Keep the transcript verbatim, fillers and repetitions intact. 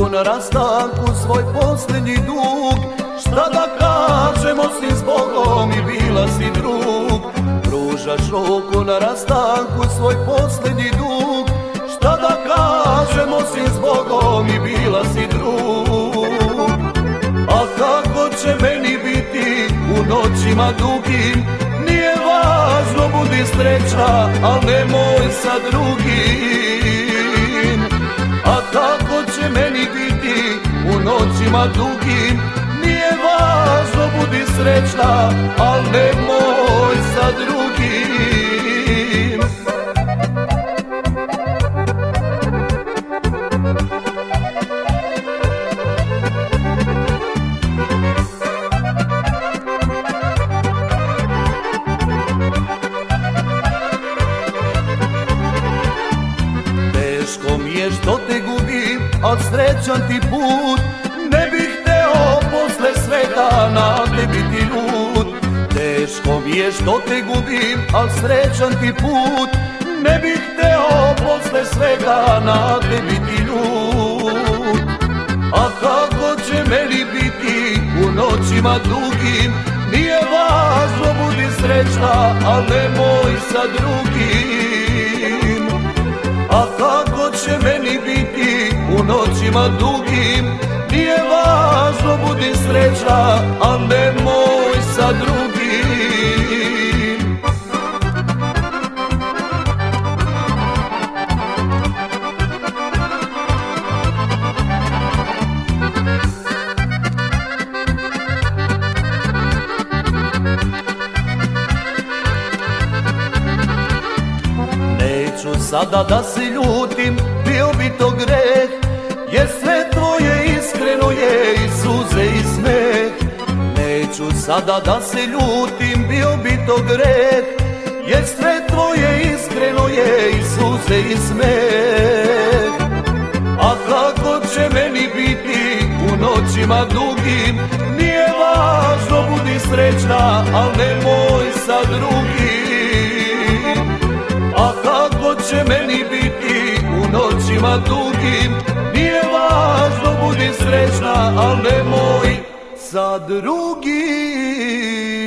ruku na rastanku svoj posljednji dug. Šta da kažem osim s Bogom i bila si drug. Pružaš ruku na rastanku svoj posljednji dug. Šta da kažem osim s Bogom i bila si drug. A kako će meni biti u noćima dugim, nije važno, budi srećna, al nemoj sa drugim. A kako će meni biti u noćima dugim, nije važno, budi srećna, al nemoj sa drugim. Teško mi je što te gubim, al srećan ti put. Ne bih hteo posle svega na tebi ti ljud. Teško mi je što te gubim, al srećan ti put. Ne bih hteo posle svega na tebi ti ljud. A kako će meni biti u noćima dugim, nije važno, budi srećna, al nemoj sa drugim. A kako će meni biti u noćima dugim, nije važno, budi srećna, al nemoj sa drugim. Neću sada da se ljutim, bio bi to greh, jer sve tvoje iskreno je i suze i smeh. Neću sada da se ljutim, bio bi to greh, jer sve tvoje iskreno je i suze i smeh. A kako će meni biti u noćima dugim, nije važno, budi srećna, al nemoj sa drugim. A kako će meni biti u noćima dugim, nije važno, budi srećna, al nemoj sa drugim.